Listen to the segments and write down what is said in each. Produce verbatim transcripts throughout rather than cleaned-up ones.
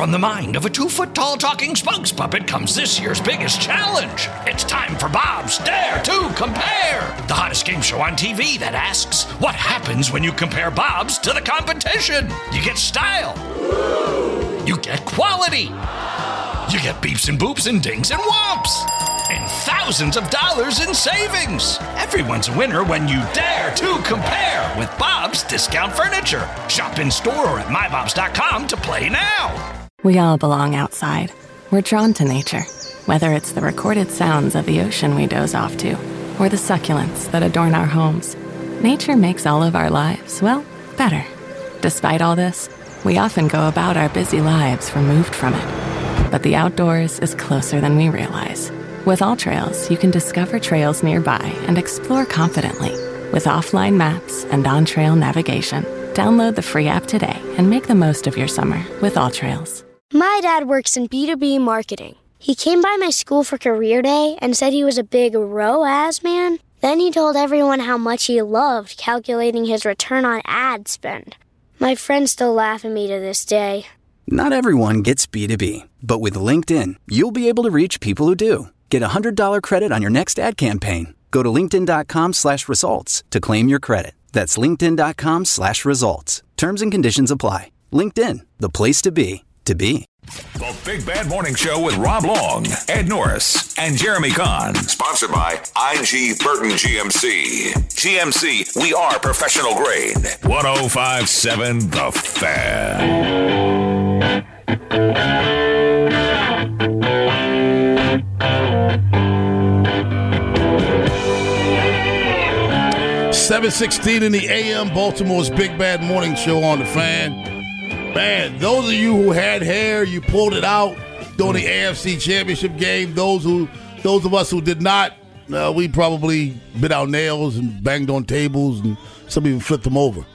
From the mind of a two-foot-tall talking spokes puppet comes this year's biggest challenge. It's time for Bob's Dare to Compare, the hottest game show on T V that asks, what happens when you compare Bob's to the competition? You get style. You get quality. You get beeps and boops and dings and whomps. And thousands of dollars in savings. Everyone's a winner when you dare to compare with Bob's Discount Furniture. Shop in store or at my bobs dot com to play now. We all belong outside. We're drawn to nature, whether it's the recorded sounds of the ocean we doze off to, or the succulents that adorn our homes. Nature makes all of our lives, well, better. Despite all this, we often go about our busy lives removed from it. But the outdoors is closer than we realize. With AllTrails, you can discover trails nearby and explore confidently. With offline maps and on-trail navigation, download the free app today and make the most of your summer with AllTrails. My dad works in B two B marketing. He came by my school for career day and said he was a big R O A S man. Then he told everyone how much he loved calculating his return on ad spend. My friends still laugh at me to this day. Not everyone gets B two B, but with LinkedIn, you'll be able to reach people who do. Get a one hundred dollars credit on your next ad campaign. Go to linkedin.com slash results to claim your credit. That's linkedin.com slash results. Terms and conditions apply. LinkedIn, the place to be, to be. The Big Bad Morning Show with Rob Long, Ed Norris, and Jeremy Kahn. Sponsored by I G Burton G M C. G M C, we are professional grade. one oh five point seven The Fan. seven sixteen in the A M, Baltimore's Big Bad Morning Show on The Fan. Man, those of you who had hair, you pulled it out during the A F C Championship game. Those who, those of us who did not, uh, we probably bit our nails and banged on tables, and some even flipped them over.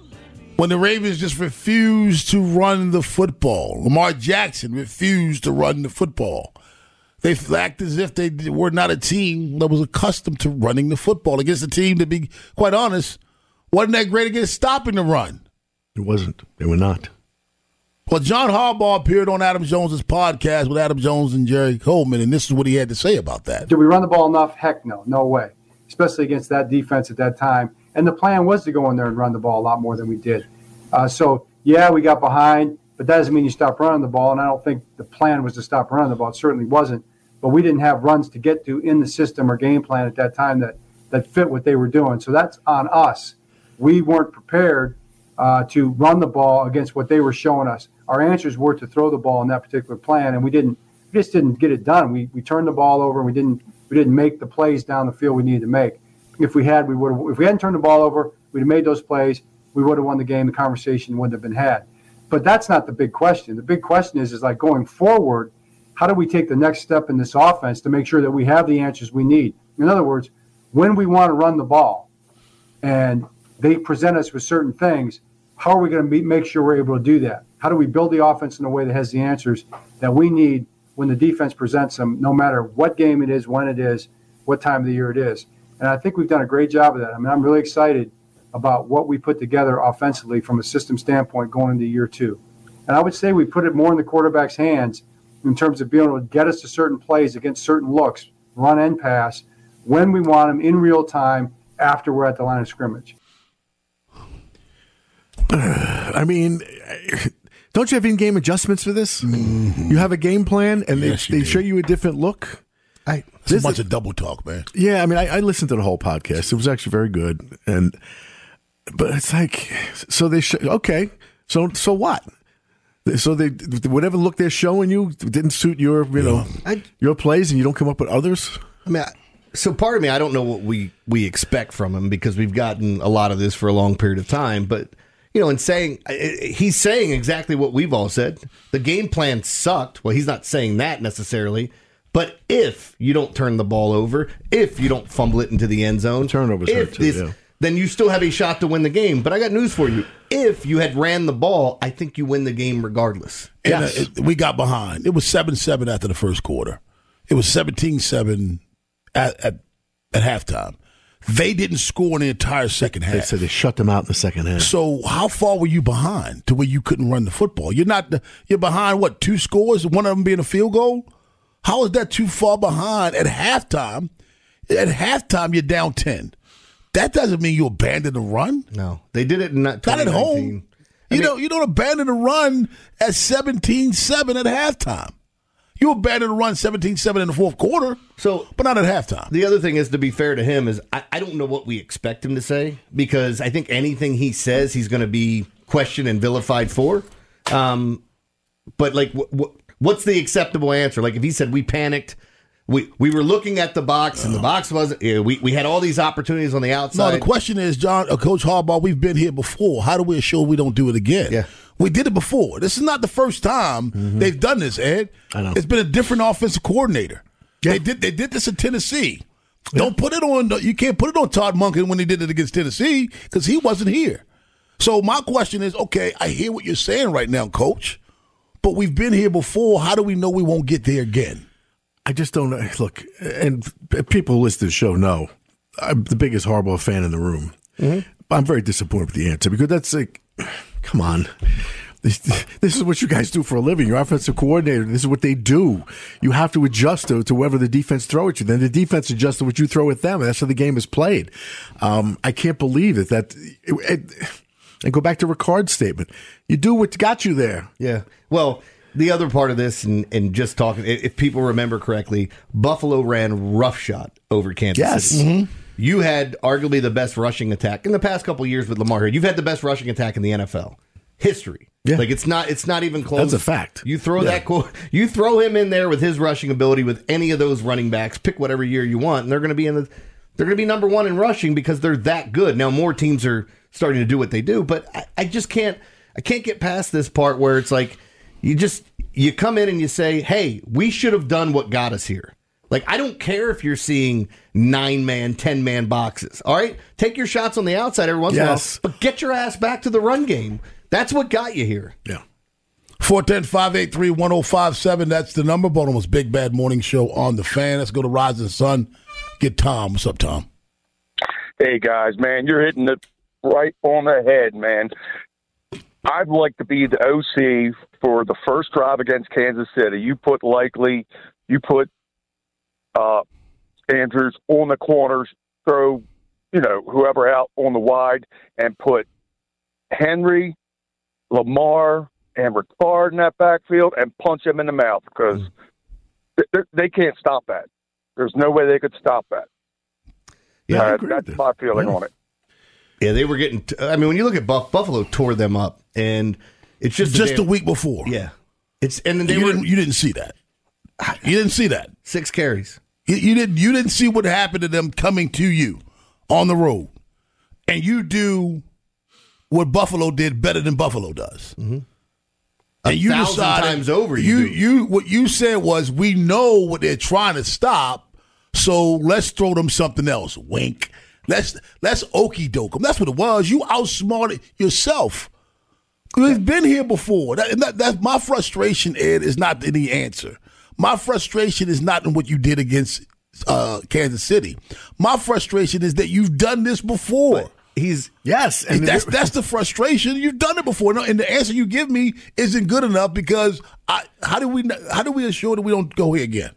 When the Ravens just refused to run the football, Lamar Jackson refused to run the football. They acted as if they were not a team that was accustomed to running the football against a team, to be quite honest, wasn't that great against stopping the run. It wasn't. They were not. Well, John Harbaugh appeared on Adam Jones' podcast with Adam Jones and Jerry Coleman, and this is what he had to say about that. Did we run the ball enough? Heck no. No way. Especially against that defense at that time. And the plan was to go in there and run the ball a lot more than we did. Uh, so, yeah, we got behind, but that doesn't mean you stop running the ball, and I don't think the plan was to stop running the ball. It certainly wasn't. But we didn't have runs to get to in the system or game plan at that time that, that fit what they were doing. So that's on us. We weren't prepared uh, to run the ball against what they were showing us. Our answers were to throw the ball in that particular plan, and we didn't. We just didn't get it done. We we turned the ball over, and we didn't we didn't make the plays down the field we needed to make. If we had, we would have. If we hadn't turned the ball over, we'd have made those plays. We would have won the game. The conversation wouldn't have been had. But that's not the big question. The big question is, is like going forward, how do we take the next step in this offense to make sure that we have the answers we need? In other words, when we want to run the ball and they present us with certain things, how are we going to make sure we're able to do that? How do we build the offense in a way that has the answers that we need when the defense presents them, no matter what game it is, when it is, what time of the year it is? And I think we've done a great job of that. I mean, I'm really excited about what we put together offensively from a system standpoint going into year two. And I would say we put it more in the quarterback's hands in terms of being able to get us to certain plays against certain looks, run and pass, when we want them in real time after we're at the line of scrimmage. I mean, don't you have in-game adjustments for this? Mm-hmm. You have a game plan, and yes, they, they show you a different look. I, it's a bunch of double talk, man. Yeah, I mean, I, I listened to the whole podcast. It was actually very good, and but it's like, so they show, okay, so so what? So they whatever look they're showing you didn't suit your you know I, your plays, and you don't come up with others. I mean, I, so part of me, I don't know what we we expect from him because we've gotten a lot of this for a long period of time, but. You know, and saying he's saying exactly what we've all said. The game plan sucked. Well, he's not saying that necessarily. But if you don't turn the ball over, if you don't fumble it into the end zone, turnovers hurt too, this, yeah. then you still have a shot to win the game. But I got news for you. If you had ran the ball, I think you win the game regardless. And yes. uh, it, we got behind. It was seven seven after the first quarter. It was seventeen seven at, at, at halftime. They didn't score in the entire second half. They said they shut them out in the second half. So how far were you behind to where you couldn't run the football? You're not. You're behind what? Two scores, one of them being a field goal. How is that too far behind at halftime? At halftime, you're down ten. That doesn't mean you abandon the run. No, they did it in not at home. I you mean, don't. You don't abandon the run at seventeen seven at halftime. You abandoned the run seventeen seven in the fourth quarter, so, but not at halftime. The other thing is, to be fair to him, is I, I don't know what we expect him to say, because I think anything he says, he's going to be questioned and vilified for. Um, but, like, w- w- what's the acceptable answer? Like, if he said, we panicked, we we were looking at the box, and the box wasn't, you know, we, we had all these opportunities on the outside. No, the question is, John, uh, Coach Harbaugh, we've been here before. How do we assure we don't do it again? Yeah. We did it before. This is not the first time mm-hmm. they've done this, Ed. I know. It's been a different offensive coordinator. Yeah. They did they did this in Tennessee. Yeah. Don't put it on. You can't put it on Todd Monken when he did it against Tennessee, because he wasn't here. So my question is, okay, I hear what you're saying right now, Coach, but we've been here before. How do we know we won't get there again? I just don't know. Look, and people who listen to the show know I'm the biggest Harbaugh fan in the room. Mm-hmm. I'm very disappointed with the answer, because that's like, come on. This, this is what you guys do for a living. Your offensive coordinator, this is what they do. You have to adjust to, to whatever the defense throw at you. Then the defense adjusts to what you throw at them, and that's how the game is played. Um, I can't believe it. That it, it, and go back to Ricard's statement. You do what got you there. Yeah. Well, the other part of this, and, and just talking, if people remember correctly, Buffalo ran roughshod over Kansas yes. City. Mm-hmm. You had arguably the best rushing attack in the past couple of years with Lamar Hubbard. You've had the best rushing attack in the N F L history. Yeah. Like it's not, it's not even close. That's a fact. You throw yeah. that, you throw him in there with his rushing ability with any of those running backs. Pick whatever year you want, and they're going to be in the, they're going to be number one in rushing because they're that good. Now more teams are starting to do what they do, but I, I just can't, I can't get past this part where it's like you just you come in and you say, hey, we should have done what got us here. Like, I don't care if you're seeing nine-man, ten-man boxes. All right? Take your shots on the outside every once yes. in a while, but get your ass back to the run game. That's what got you here. Yeah. four one zero, five eight three, one zero five seven. That's the number. Baltimore's Big Bad Morning Show on the Fan. Let's go to Rising Sun. Get Tom. What's up, Tom? Hey, guys, man, you're hitting it right on the head, man. I'd like to be the O C for the first drive against Kansas City. You put Likely, you put uh, Andrews on the corners, throw, you know, whoever out on the wide, and put Henry, Lamar, and Ricard in that backfield and punch them in the mouth, because mm. they can't stop that. There's no way they could stop that. Yeah, uh, that's my feeling yeah. on it. Yeah, they were getting. T- I mean, when you look at Buff, Buffalo tore them up, and it's just just the a week before. Yeah, it's and then they you were. Didn't, you didn't see that. You didn't see that. Six carries. You, you didn't. You didn't see what happened to them coming to you on the road, and you do what Buffalo did better than Buffalo does. Mm-hmm. And a you thousand decided, times over. You you, you what you said was, we know what they're trying to stop, so let's throw them something else. Wink. Let's let's okey doke them. That's what it was. You outsmarted yourself. We've been here before. That, and that, that's my frustration, Ed, is not any answer. My frustration is not in what you did against uh, Kansas City. My frustration is that you've done this before. But he's yes, and that's that's the frustration. You've done it before, no, and the answer you give me isn't good enough, because I, how do we how do we ensure that we don't go here again?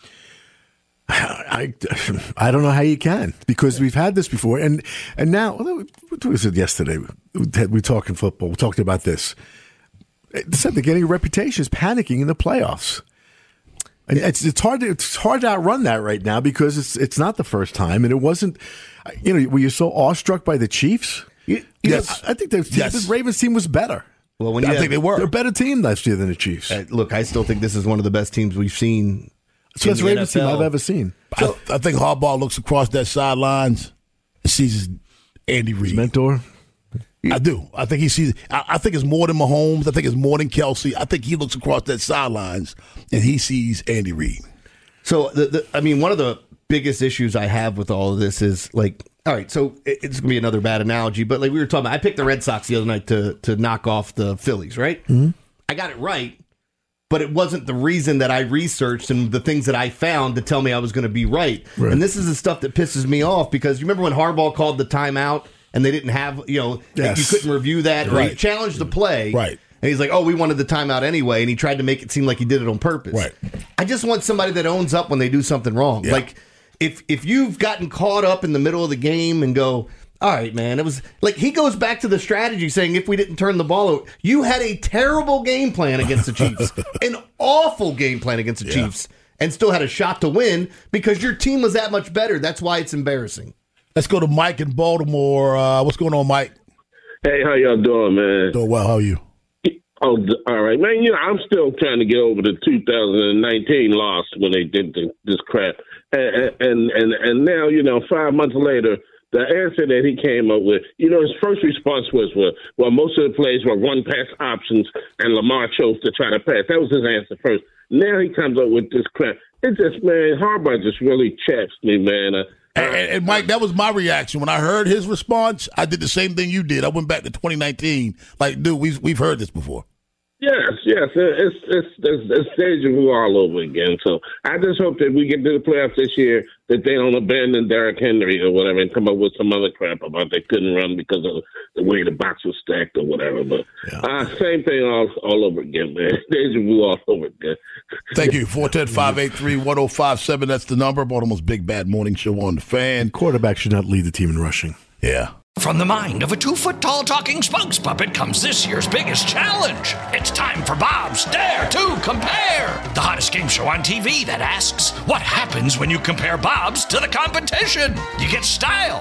I, I don't know how you can, because we've had this before, and and now what was it yesterday? We were talking football. We talked about this. They said they're getting a reputation as panicking in the playoffs. And it's it's hard to it's hard to outrun that right now, because it's it's not the first time, and it wasn't. You know, were you so awestruck by the Chiefs? You, you yes, know, I think the, yes. the Ravens team was better. Well, when you I have, think they were. They're a better team last year than the Chiefs. Uh, look, I still think this is one of the best teams we've seen. So that's the Ravens team I've ever seen. I, I think Harbaugh looks across that sidelines and sees his Andy Reid. His mentor? I do. I think he sees. I, I think it's more than Mahomes. I think it's more than Kelsey. I think he looks across that sidelines and he sees Andy Reid. So, the, the, I mean, one of the biggest issues I have with all of this is, like, all right, so it, it's going to be another bad analogy, but like we were talking about, I picked the Red Sox the other night to to knock off the Phillies, right? Mm-hmm. I got it right, but it wasn't the reason that I researched and the things that I found to tell me I was going to be right. Right. And this is the stuff that pisses me off because you remember when Harbaugh called the timeout and they didn't have, you know, Yes. you couldn't review that. Or Right. he challenged the play. Right. And he's like, oh, we wanted the timeout anyway. And he tried to make it seem like he did it on purpose. Right. I just want somebody that owns up when they do something wrong. Yeah. Like, if if you've gotten caught up in the middle of the game and go, all right, man, it was like he goes back to the strategy saying if we didn't turn the ball over, you had a terrible game plan against the Chiefs, an awful game plan against the Yeah. Chiefs, and still had a shot to win because your team was that much better. That's why it's embarrassing. Let's go to Mike in Baltimore. Uh, what's going on, Mike? Hey, how y'all doing, man? Doing well. How are you? Oh, all right, man. You know, I'm still trying to get over the two thousand nineteen loss when they did the, this crap, and, and and and now, you know, five months later, the answer that he came up with, you know, his first response was, well, well, most of the plays were one pass options, and Lamar chose to try to pass. That was his answer first. Now he comes up with this crap. It's just, man, Harbaugh just really chaps me, man. Uh, And, and, and Mike, that was my reaction when I heard his response. I did the same thing you did. I went back to twenty nineteen. Like, dude, we've we've heard this before. Yes, yes, it's it's it's, it's deja vu all over again. So I just hope that we get to the playoffs this year, that they don't abandon Derrick Henry or whatever and come up with some other crap about they couldn't run because of the way the box was stacked or whatever. But Yeah. uh, same thing all all over again, man. Deja vu all over again. Thank you. four one zero, five eight three, one zero five seven. That's the number. Baltimore's Big Bad Morning Show on the Fan. Quarterback should not lead the team in rushing. Yeah. From the mind of a two-foot-tall talking spokes puppet comes this year's biggest challenge. It's time for Bob's Dare to Compare, the hottest game show on T V that asks, what happens when you compare Bob's to the competition? You get style.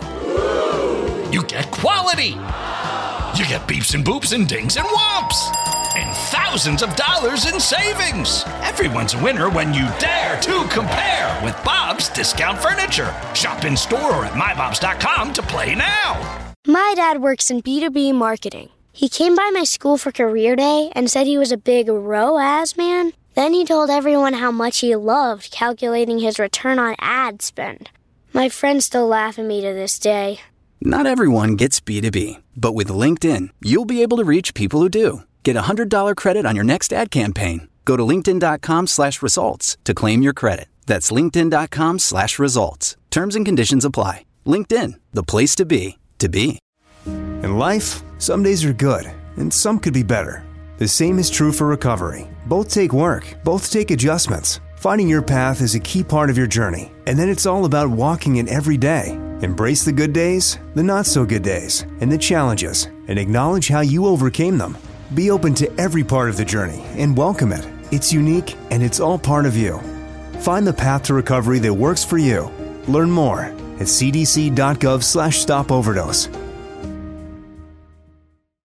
You get quality. You get beeps and boops and dings and whomps. And thousands of dollars in savings. Everyone's a winner when you dare to compare with Bob's Discount Furniture. Shop in store or at my bobs dot com to play now. My dad works in B two B marketing. He came by my school for career day and said he was a big R O A S man. Then he told everyone how much he loved calculating his return on ad spend. My friends still laugh at me to this day. Not everyone gets B two B, but with LinkedIn, you'll be able to reach people who do. Get a one hundred dollars credit on your next ad campaign. Go to linkedin.com slash results to claim your credit. That's linkedin.com slash results. Terms and conditions apply. LinkedIn, the place to be, to be. In life, some days are good, and some could be better. The same is true for recovery. Both take work, both take adjustments. Finding your path is a key part of your journey, and then it's all about walking it every day. Embrace the good days, the not-so-good days, and the challenges, and acknowledge how you overcame them. Be open to every part of the journey and welcome it. It's unique, and it's all part of you. Find the path to recovery that works for you. Learn more at cdc.gov slash stop overdose.